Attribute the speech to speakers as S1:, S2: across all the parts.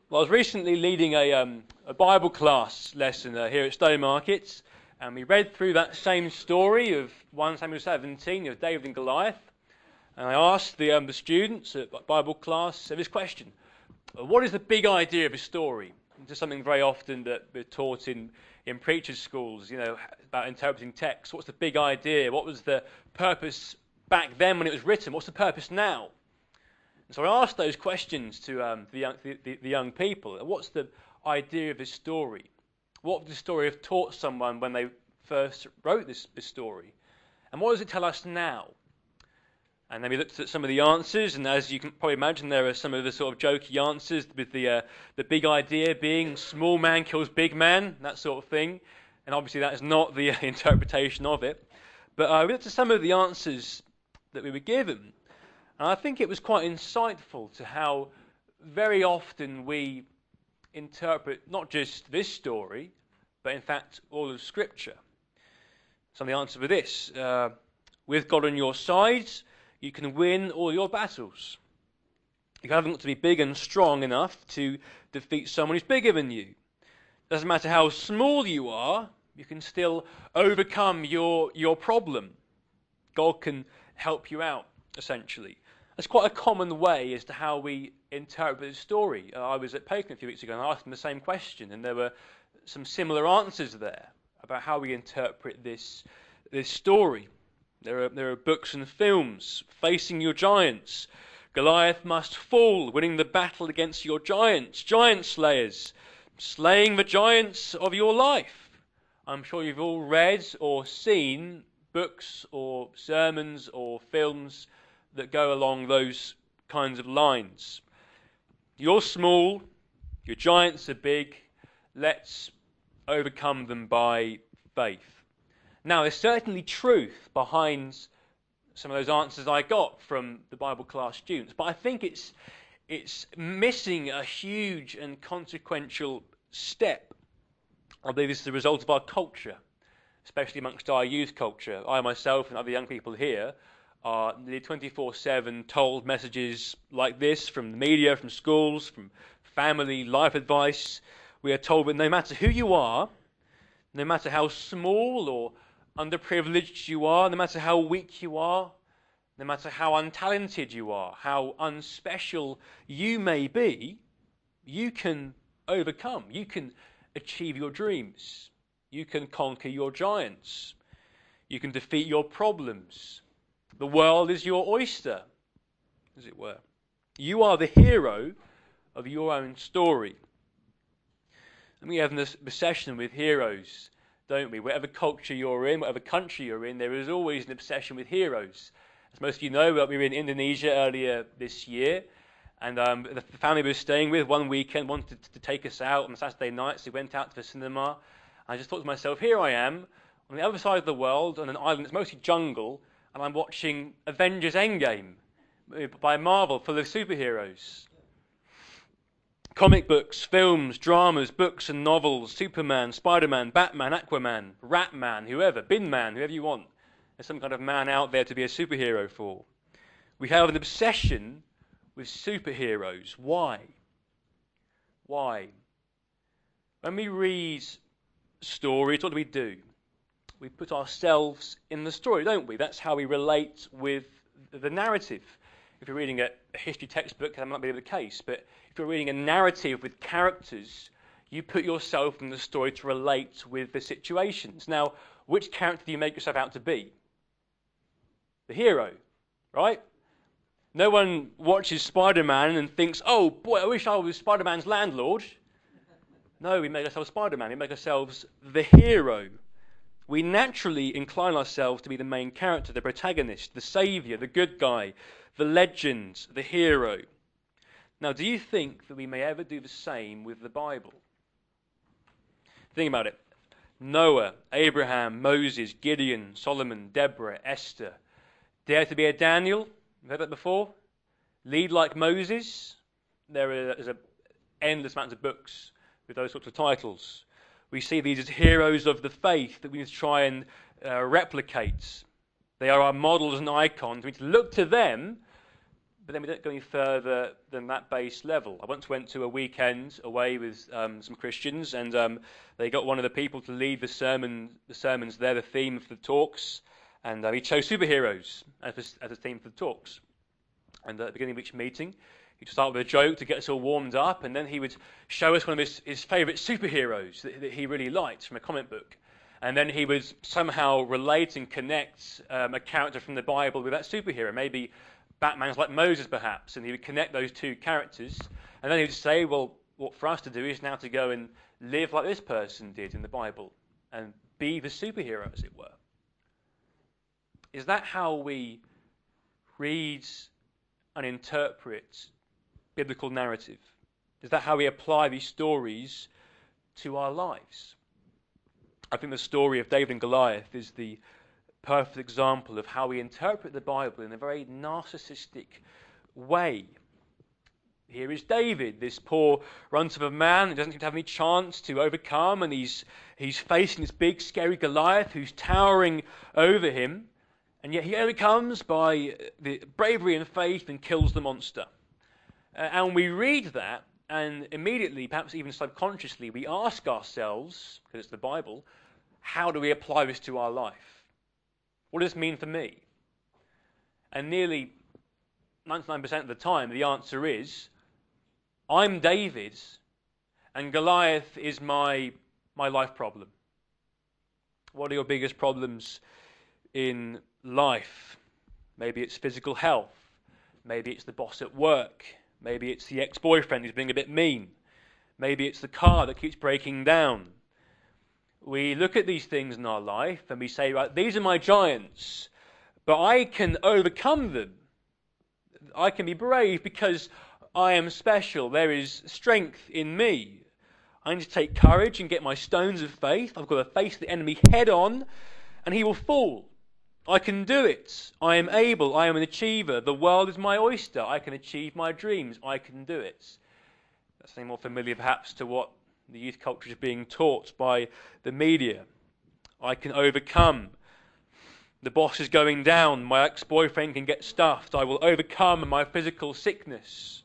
S1: Well, I was recently leading a Bible class lesson here at Stowmarket, and we read through that same story of 1 Samuel 17 of David and Goliath. And I asked the students at Bible class this question: what is the big idea of a story? This is something very often that we're taught in preachers' schools, about interpreting text. What's the big idea? What was the purpose back then when it was written? What's the purpose now? And so I asked those questions to the young people. What's the idea of this story? What would the story have taught someone when they first wrote this story? And what does it tell us now? And then we looked at some of the answers, and as you can probably imagine, there are some of the sort of jokey answers, with the big idea being small man kills big man, that sort of thing. And obviously that is not the interpretation of it. But we looked at some of the answers that we were given. And I think it was quite insightful to how very often we interpret not just this story, but in fact all of Scripture. Some of the answers were this: with God on your side, you can win all your battles. You haven't got to be big and strong enough to defeat someone who's bigger than you. Doesn't matter how small you are, you can still overcome your problem. God can help you out, essentially. That's quite a common way as to how we interpret the story. I was at Pagan a few weeks ago and I asked them the same question, and there were some similar answers there about how we interpret this story. There are books and films: Facing Your Giants, Goliath Must Fall, Winning the Battle Against Your Giants, Giant Slayers, Slaying the Giants of Your Life. I'm sure you've all read or seen books or sermons or films that go along those kinds of lines. You're small, your giants are big, let's overcome them by faith. Now, there's certainly truth behind some of those answers I got from the Bible class students, but I think it's missing a huge and consequential step. I believe this is the result of our culture, especially amongst our youth culture. I myself and other young people here are nearly 24/7 told messages like this from the media, from schools, from family, life advice. We are told that no matter who you are, no matter how small or underprivileged you are, no matter how weak you are, no matter how untalented you are, how unspecial you may be, you can overcome, you can achieve your dreams, you can conquer your giants, you can defeat your problems. The world is your oyster, as it were. You are the hero of your own story. And we have this obsession with heroes, don't we? Whatever culture you're in, whatever country you're in, there is always an obsession with heroes. As most of you know, we were in Indonesia earlier this year, and the family we were staying with one weekend wanted to take us out on Saturday night, so we went out to the cinema. I just thought to myself, here I am, on the other side of the world, on an island that's mostly jungle, and I'm watching Avengers Endgame by Marvel, full of superheroes. Comic books, films, dramas, books and novels, Superman, Spider-Man, Batman, Aquaman, Ratman, whoever, Bin Man, whoever you want. There's some kind of man out there to be a superhero for. We have an obsession with superheroes. Why? Why? When we read stories, what do? We put ourselves in the story, don't we? That's how we relate with the narrative. If you're reading a history textbook, that might be the case, but if you're reading a narrative with characters, you put yourself in the story to relate with the situations. Now, which character do you make yourself out to be? The hero, right? No one watches Spider-Man and thinks, oh boy, I wish I was Spider-Man's landlord. No, we make ourselves Spider-Man. We make ourselves the hero. We naturally incline ourselves to be the main character, the protagonist, the saviour, the good guy, the legend, the hero. Now, do you think that we may ever do the same with the Bible? Think about it. Noah, Abraham, Moses, Gideon, Solomon, Deborah, Esther. Dare to be a Daniel? You've heard that before? Lead like Moses? There is an endless amount of books with those sorts of titles. We see these as heroes of the faith that we need to try and replicate. They are our models and icons. We need to look to them But then we don't go any further than that base level. I once went to a weekend away with some Christians, and they got one of the people to lead the sermons there, the theme for the talks, and he chose superheroes as a theme for the talks. And at the beginning of each meeting, he'd start with a joke to get us all warmed up, and then he would show us one of his favourite superheroes that he really liked from a comic book. And then he would somehow relate and connect a character from the Bible with that superhero. Maybe Batman's like Moses, perhaps, and he would connect those two characters. And then he would say, well, what for us to do is now to go and live like this person did in the Bible and be the superhero, as it were. Is that how we read and interpret biblical narrative? Is that how we apply these stories to our lives? I think the story of David and Goliath is the perfect example of how we interpret the Bible in a very narcissistic way. Here is David, this poor runt of a man who doesn't seem to have any chance to overcome, and he's facing this big, scary Goliath who's towering over him, and yet he overcomes by the bravery and faith and kills the monster. And we read that, and immediately, perhaps even subconsciously, we ask ourselves, because it's the Bible, how do we apply this to our life? What does this mean for me? And nearly 99% of the time, the answer is, I'm David, and Goliath is my life problem. What are your biggest problems in life? Maybe it's physical health. Maybe it's the boss at work. Maybe it's the ex-boyfriend who's being a bit mean. Maybe it's the car that keeps breaking down. We look at these things in our life and we say, right, these are my giants, but I can overcome them. I can be brave because I am special. There is strength in me. I need to take courage and get my stones of faith. I've got to face the enemy head on, and he will fall. I can do it. I am able. I am an achiever. The world is my oyster. I can achieve my dreams. I can do it. That's something more familiar perhaps to what the youth culture is being taught by the media. I can overcome. The boss is going down. My ex-boyfriend can get stuffed. I will overcome my physical sickness.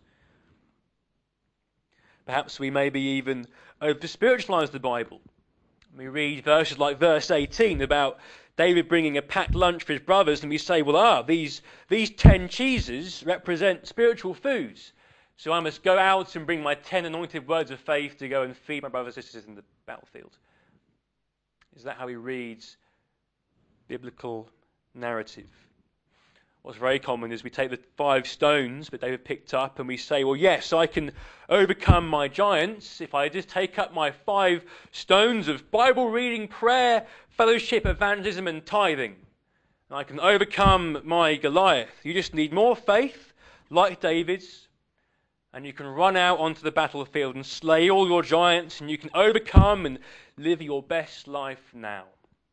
S1: Perhaps we maybe even over-spiritualize the Bible. We read verses like verse 18 about David bringing a packed lunch for his brothers, and we say, well, these 10 cheeses represent spiritual foods. So I must go out and bring my 10 anointed words of faith to go and feed my brothers and sisters in the battlefield. Is that how he reads biblical narrative? What's very common is we take the 5 stones that David picked up and we say, well, yes, I can overcome my giants if I just take up my 5 stones of Bible reading, prayer, fellowship, evangelism, and tithing. And I can overcome my Goliath. You just need more faith, like David's, and you can run out onto the battlefield and slay all your giants, and you can overcome and live your best life now.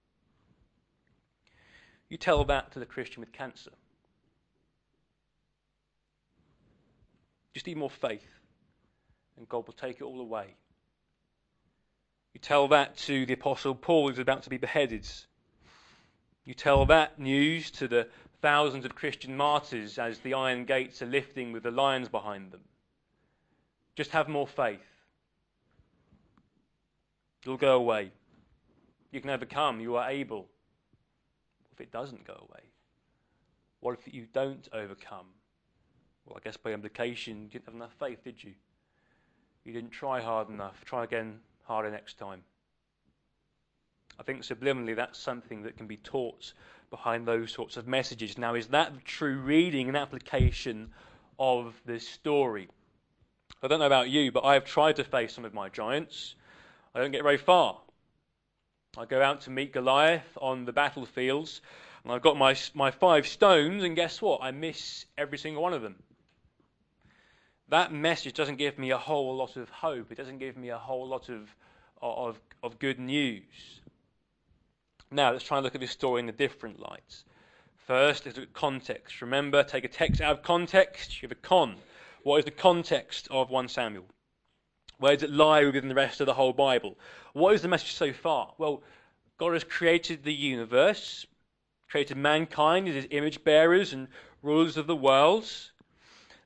S1: You tell that to the Christian with cancer. Just need more faith, and God will take it all away. You tell that to the Apostle Paul who's about to be beheaded. You tell that news to the thousands of Christian martyrs as the iron gates are lifting with the lions behind them. Just have more faith. It'll go away. You can overcome. You are able. If it doesn't go away? What if you don't overcome? Well, I guess by implication, you didn't have enough faith, did you? You didn't try hard enough. Try again harder next time. I think subliminally that's something that can be taught behind those sorts of messages. Now, is that the true reading and application of this story? I don't know about you, but I have tried to face some of my giants. I don't get very far. I go out to meet Goliath on the battlefields, and I've got my 5 stones, and guess what? I miss every single one of them. That message doesn't give me a whole lot of hope. It doesn't give me a whole lot of good news. Now, let's try and look at this story in a different light. First, let's look at context. Remember, take a text out of context, you have a con. What is the context of 1 Samuel? Where does it lie within the rest of the whole Bible? What is the message so far? Well, God has created the universe, created mankind as his image bearers and rulers of the world.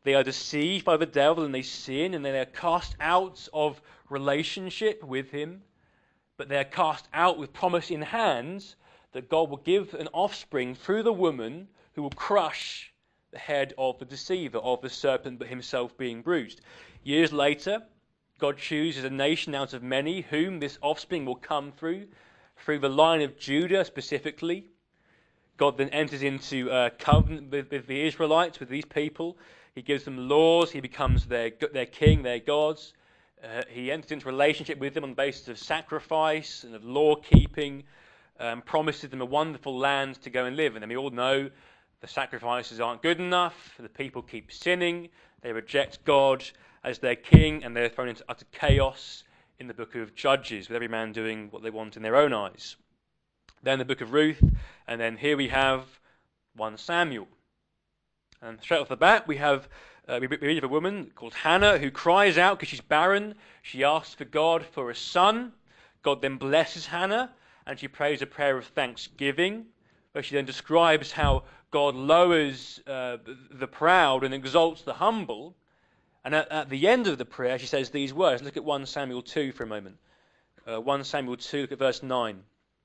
S1: They are deceived by the devil and they sin, and they are cast out of relationship with him. But they are cast out with promise in hand that God will give an offspring through the woman who will crush the head of the deceiver, of the serpent, but himself being bruised. Years later, God chooses a nation out of many whom this offspring will come through the line of Judah specifically. God then enters into covenant with the Israelites, with these people. He gives them laws. He becomes their king, their gods. He enters into relationship with them on the basis of sacrifice and of law keeping. Promises them a wonderful land to go and live in. And we all know the sacrifices aren't good enough. The people keep sinning. They reject God as their king, and they're thrown into utter chaos in the book of Judges, with every man doing what they want in their own eyes. Then the book of Ruth, and then here we have 1 Samuel. And straight off the bat, we read of a woman called Hannah who cries out because she's barren. She asks for God for a son. God then blesses Hannah, and she prays a prayer of thanksgiving, where she then describes how God lowers the proud and exalts the humble. And at the end of the prayer, she says these words. Look at 1 Samuel 2 for a moment. 1 Samuel 2, look at verse 9.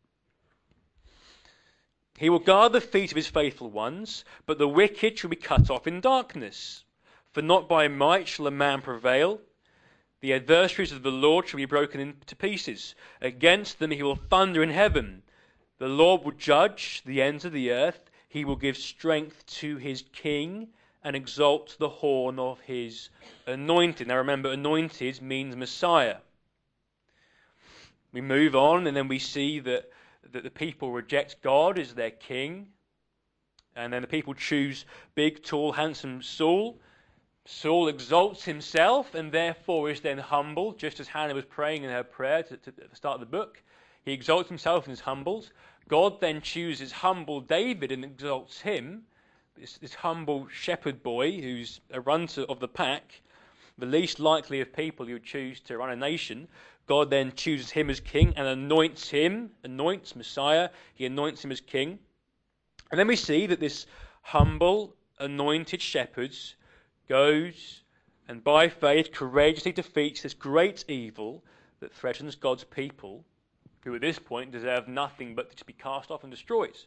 S1: He will guard the feet of his faithful ones, but the wicked shall be cut off in darkness. For not by might shall a man prevail. The adversaries of the Lord shall be broken into pieces. Against them he will thunder in heaven. The Lord will judge the ends of the earth. He will give strength to his king and exalt the horn of his anointed. Now remember, anointed means Messiah. We move on, and then we see that the people reject God as their king. And then the people choose big, tall, handsome Saul. Saul exalts himself and therefore is then humble, just as Hannah was praying in her prayer at the start of the book. He exalts himself and is humbled. God then chooses humble David and exalts him. This humble shepherd boy who's a runner of the pack, the least likely of people who would choose to run a nation. God then chooses him as king and anoints Messiah. He anoints him as king. And then we see that this humble, anointed shepherd goes and by faith courageously defeats this great evil that threatens God's people, who at this point deserve nothing but to be cast off and destroyed.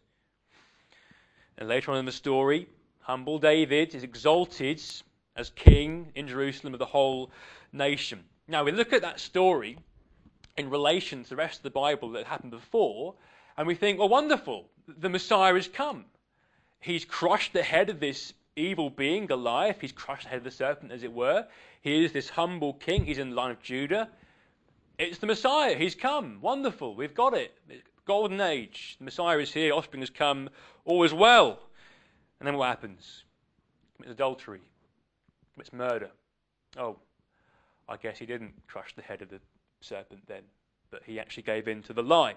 S1: And later on in the story, humble David is exalted as king in Jerusalem of the whole nation. Now we look at that story in relation to the rest of the Bible that happened before, and we think, well, wonderful, the Messiah has come. He's crushed the head of this evil being, Goliath. He's crushed the head of the serpent, as it were. He is this humble king. He's in the line of Judah. It's the Messiah. He's come. Wonderful. We've got it. Golden age. The Messiah is here. Offspring has come. All is well. And then what happens? Commits adultery. Commits murder. Oh, I guess he didn't crush the head of the serpent then, but he actually gave in to the lie.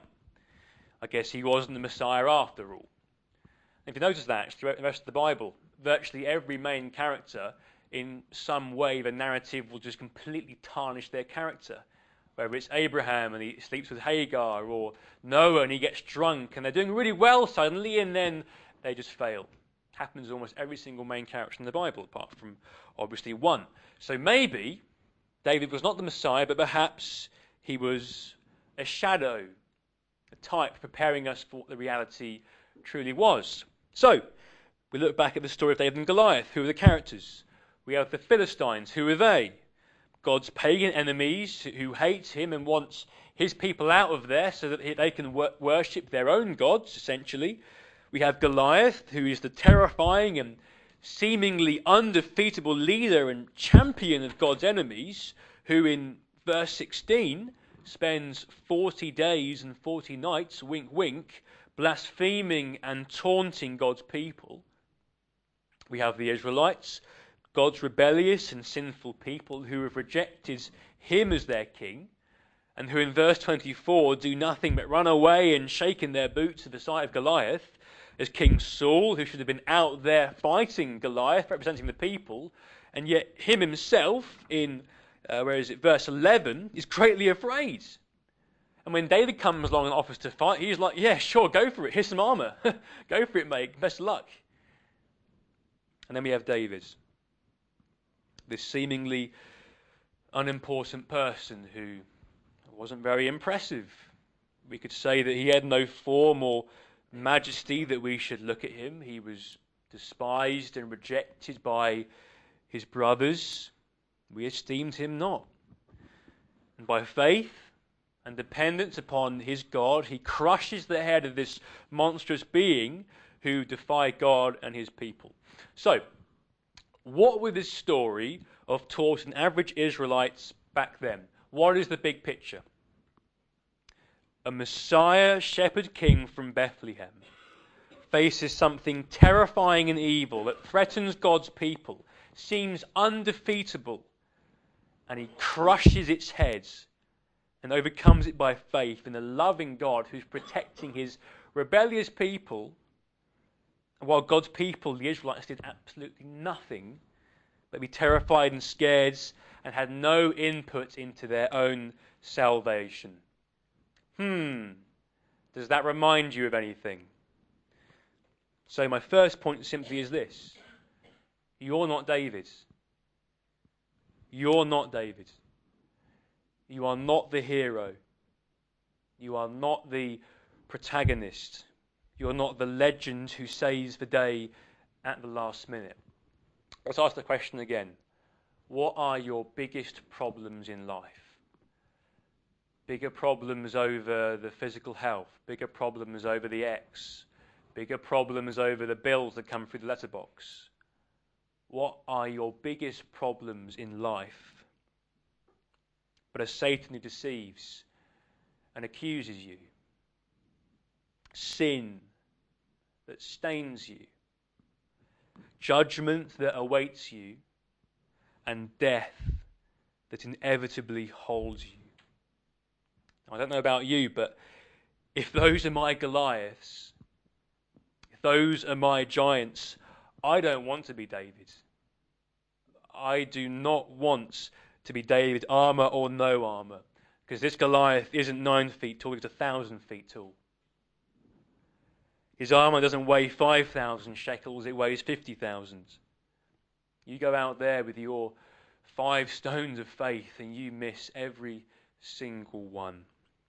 S1: I guess he wasn't the Messiah after all. If you notice that, throughout the rest of the Bible, virtually every main character, in some way, the narrative will just completely tarnish their character. Whether it's Abraham and he sleeps with Hagar, or Noah and he gets drunk, and they're doing really well suddenly, and then they just fail. Happens to almost every single main character in the Bible, apart from obviously one. So maybe David was not the Messiah, but perhaps he was a shadow, a type preparing us for what the reality truly was. So, we look back at the story of David and Goliath. Who are the characters? We have the Philistines. Who are they? God's pagan enemies who hate him and wants his people out of there so that they can worship their own gods, essentially. We have Goliath, who is the terrifying and seemingly undefeatable leader and champion of God's enemies, who in verse 16 spends 40 days and 40 nights, wink wink, blaspheming and taunting God's people. We have the Israelites, God's rebellious and sinful people who have rejected him as their king, and who in verse 24 do nothing but run away and shake in their boots at the sight of Goliath. There's King Saul, who should have been out there fighting Goliath, representing the people, and yet him himself, in verse 11, is greatly afraid. And when David comes along and offers to fight, he's like, yeah, sure, go for it. Here's some armour. Go for it, mate. Best of luck. And then we have David. this seemingly unimportant person who wasn't very impressive. We could say that he had no form or majesty that we should look at him. He was despised and rejected by his brothers. We esteemed him not. And by faith and dependence upon his God, he crushes the head of this monstrous being who defied God and his people. So, what would this story have taught an average Israelites back then? What is the big picture? A Messiah shepherd king from Bethlehem faces something terrifying and evil that threatens God's people, seems undefeatable, and he crushes its head and overcomes it by faith in a loving God who's protecting his rebellious people, while God's people, the Israelites, did absolutely nothing but be terrified and scared and had no input into their own salvation. Does that remind you of anything? So my first point simply is this. You're not David. You're not David. You are not the hero. You are not the protagonist. You're not the legend who saves the day at the last minute. Let's ask the question again. What are your biggest problems in life? Bigger problems over the physical health, bigger problems over the ex, bigger problems over the bills that come through the letterbox. What are your biggest problems in life? But as Satan who deceives and accuses you, sin that stains you, judgment that awaits you, and death that inevitably holds you. I don't know about you, but if those are my Goliaths, if those are my giants, I don't want to be David. I do not want to be David, armour or no armour, because this Goliath isn't 9 feet tall, he's 1,000 feet tall. His armour doesn't weigh 5,000 shekels, it weighs 50,000. You go out there with your 5 stones of faith and you miss every single one.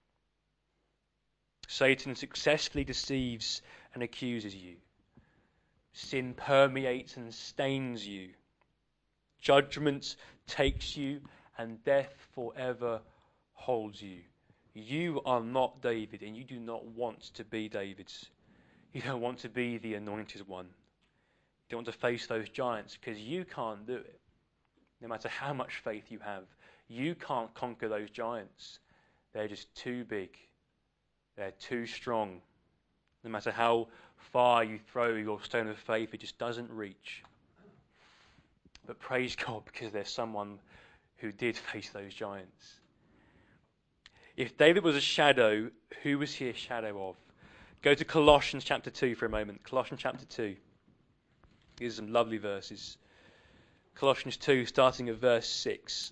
S1: Satan successfully deceives and accuses you. Sin permeates and stains you. Judgment takes you and death forever holds you. You are not David and you do not want to be David. You don't want to be the anointed one. You don't want to face those giants because you can't do it. No matter how much faith you have, you can't conquer those giants. They're just too big. They're too strong. No matter how far you throw your stone of faith, it just doesn't reach. But praise God, because there's someone who did face those giants. If David was a shadow, who was he a shadow of? Go to Colossians chapter 2 for a moment. Colossians chapter 2. These are some lovely verses. Colossians 2, starting at verse 6.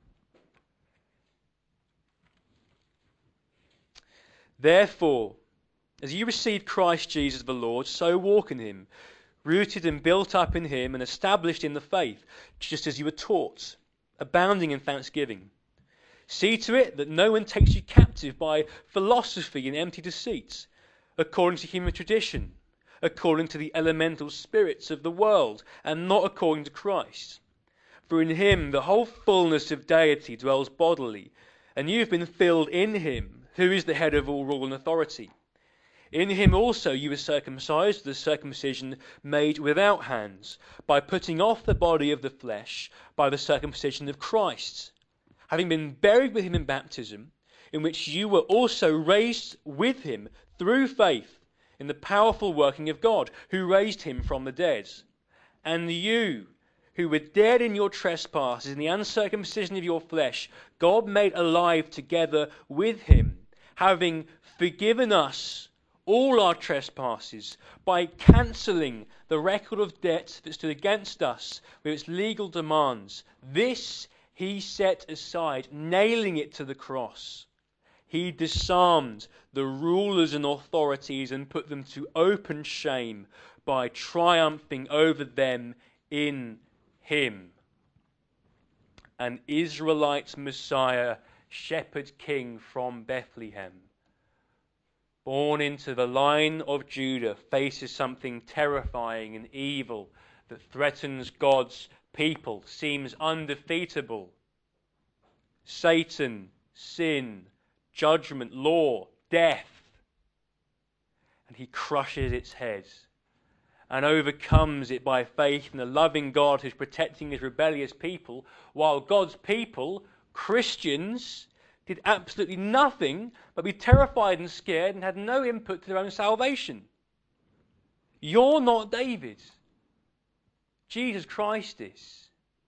S1: Therefore, as you received Christ Jesus the Lord, so walk in him, rooted and built up in him and established in the faith, just as you were taught, abounding in thanksgiving. See to it that no one takes you captive by philosophy and empty deceits, according to human tradition, according to the elemental spirits of the world, and not according to Christ. For in him the whole fullness of deity dwells bodily, and you have been filled in him, who is the head of all rule and authority. In him also you were circumcised, the circumcision made without hands, by putting off the body of the flesh by the circumcision of Christ, having been buried with him in baptism, in which you were also raised with him through faith in the powerful working of God, who raised him from the dead. And you, who were dead in your trespasses, in the uncircumcision of your flesh, God made alive together with him, having forgiven us all our trespasses by cancelling the record of debt that stood against us with its legal demands. This he set aside, nailing it to the cross. He disarmed the rulers and authorities and put them to open shame by triumphing over them in him. an Israelite Messiah, shepherd king from Bethlehem, born into the line of Judah, faces something terrifying and evil that threatens God's people, seems undefeatable. Satan, sin, judgment, law, death. And he crushes its head and overcomes it by faith in the loving God who's protecting his rebellious people, while God's people, Christians, did absolutely nothing but be terrified and scared and had no input to their own salvation. You're not David. Jesus Christ is.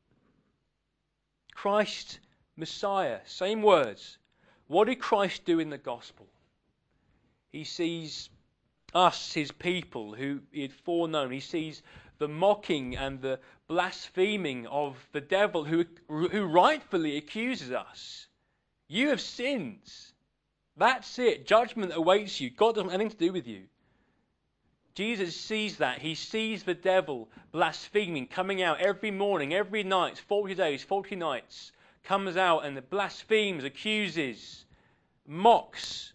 S1: Christ, Messiah, same words. What did Christ do in the gospel? He sees us, his people, who he had foreknown. He sees the mocking and the blaspheming of the devil who rightfully accuses us. You have sinned. That's it. Judgment awaits you. God doesn't have anything to do with you. Jesus sees that. He sees the devil blaspheming, coming out every morning, every night, 40 days, 40 nights, comes out and blasphemes, accuses, mocks.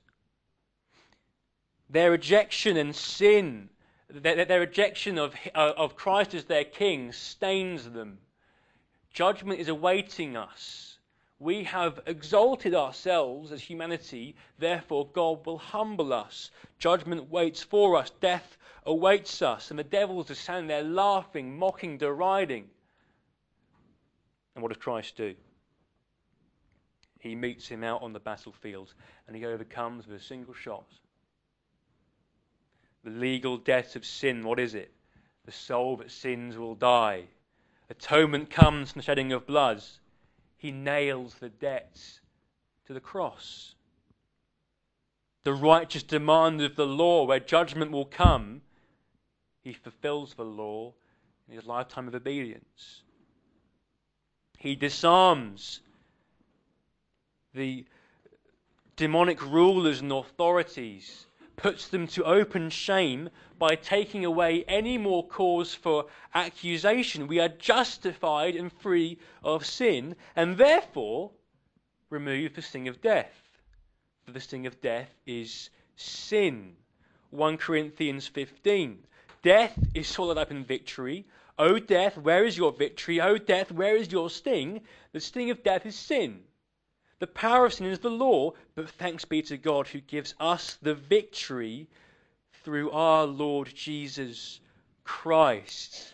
S1: Their rejection and sin, their rejection of Christ as their king stains them. Judgment is awaiting us. We have exalted ourselves as humanity, therefore God will humble us. Judgment waits for us, death awaits us, and the devils are standing there laughing, mocking, deriding. And what does Christ do? He meets him out on the battlefield, and he overcomes with a single shot. The legal debt of sin, what is it? The soul that sins will die. Atonement comes from the shedding of blood. He nails the debts to the cross. The righteous demand of the law, where judgment will come, he fulfills the law in his lifetime of obedience. He disarms the demonic rulers and authorities, puts them to open shame by taking away any more cause for accusation. We are justified and free of sin, and therefore remove the sting of death. For the sting of death is sin. 1 Corinthians 15. Death is swallowed up in victory. O death, where is your victory? O death, where is your sting? The sting of death is sin. The power of sin is the law, but thanks be to God who gives us the victory through our Lord Jesus Christ.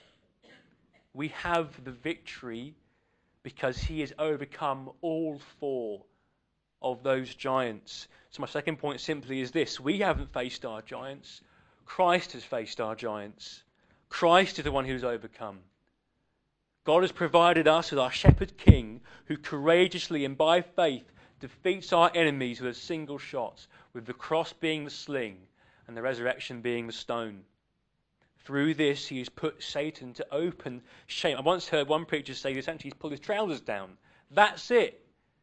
S1: We have the victory because he has overcome all four of those giants. So my second point simply is this: we haven't faced our giants. Christ has faced our giants. Christ is the one who's overcome. God has provided us with our shepherd king who courageously and by faith defeats our enemies with a single shot, with the cross being the sling and the resurrection being the stone. Through this, he has put Satan to open shame. I once heard one preacher say essentially he's pulled his trousers down. That's it.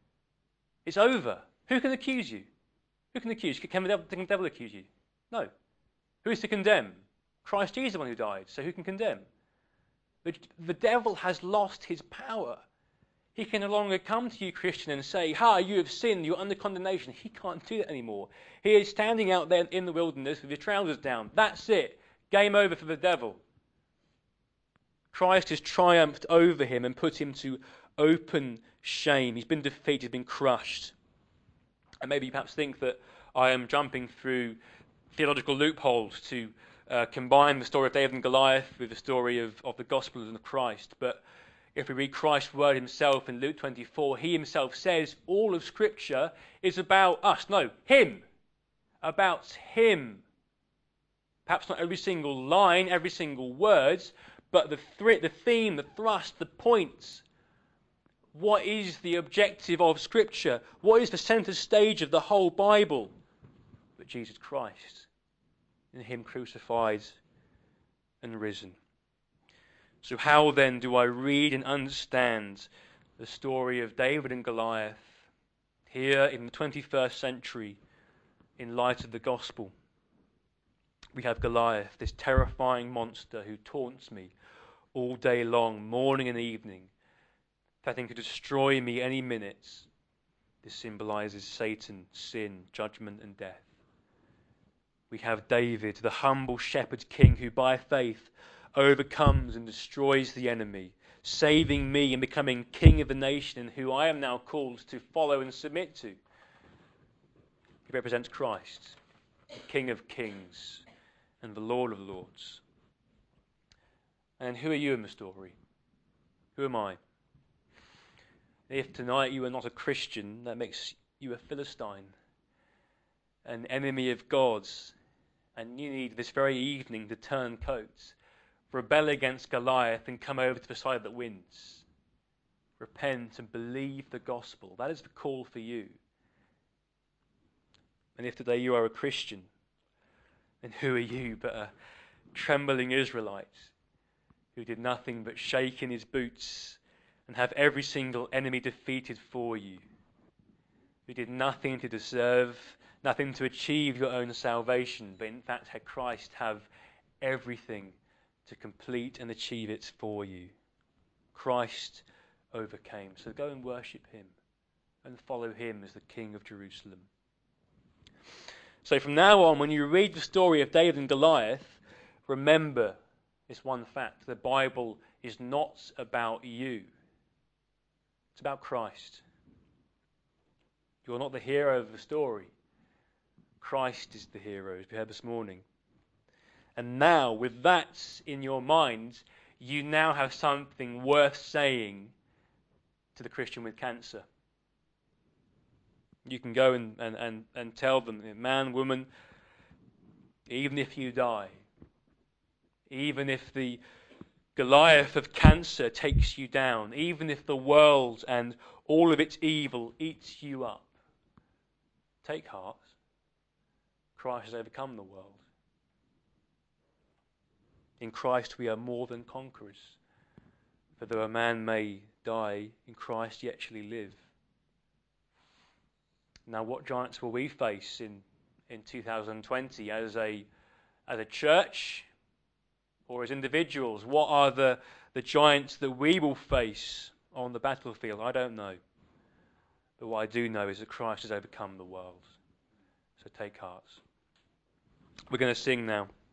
S1: It's over. Who can accuse you? Who can accuse you? Can the devil accuse you? No. Who is to condemn? Christ Jesus, the one who died. So who can condemn? The devil has lost his power. He can no longer come to you, Christian, and say, you have sinned, you're under condemnation. He can't do that anymore. He is standing out there in the wilderness with his trousers down. That's it. Game over for the devil. Christ has triumphed over him and put him to open shame. He's been defeated, he's been crushed. And maybe you perhaps think that I am jumping through theological loopholes to combine the story of David and Goliath with the story of the gospel of Christ. But if we read Christ's word himself in Luke 24, he himself says all of Scripture is about us. No, him. About him. Perhaps not every single line, every single word, but the theme, the thrust, the points. What is the objective of Scripture? What is the center stage of the whole Bible? But Jesus Christ, in him crucified and risen. So how then do I read and understand the story of David and Goliath here in the 21st century in light of the gospel? We have Goliath, this terrifying monster who taunts me all day long, morning and evening, threatening to destroy me any minute. This symbolizes Satan, sin, judgment, and death. We have David, the humble shepherd king, who by faith overcomes and destroys the enemy, saving me and becoming king of the nation, and who I am now called to follow and submit to. He represents Christ, the King of kings and the Lord of lords. And who are you in the story? Who am I? If tonight you are not a Christian, that makes you a Philistine, an enemy of God's, and you need this very evening to turn coats, rebel against Goliath and come over to the side that wins. Repent and believe the gospel. That is the call for you. And if today you are a Christian, then who are you but a trembling Israelite who did nothing but shake in his boots and have every single enemy defeated for you, who did nothing to deserve, nothing to achieve your own salvation, but in fact had Christ have everything to complete and achieve it for you. Christ overcame. So go and worship him and follow him as the King of Jerusalem. So from now on, when you read the story of David and Goliath, remember this one fact: the Bible is not about you. It's about Christ. You're not the hero of the story. Christ is the hero, as we heard this morning. And now, with that in your mind, you now have something worth saying to the Christian with cancer. You can go and tell them, man, woman, even if you die, even if the Goliath of cancer takes you down, even if the world and all of its evil eats you up, take heart. Christ has overcome the world. In Christ we are more than conquerors. For though a man may die, in Christ he actually live. Now, what giants will we face in 2020 as a church or as individuals? What are the giants that we will face on the battlefield? I don't know. But what I do know is that Christ has overcome the world. So take heart. We're going to sing now.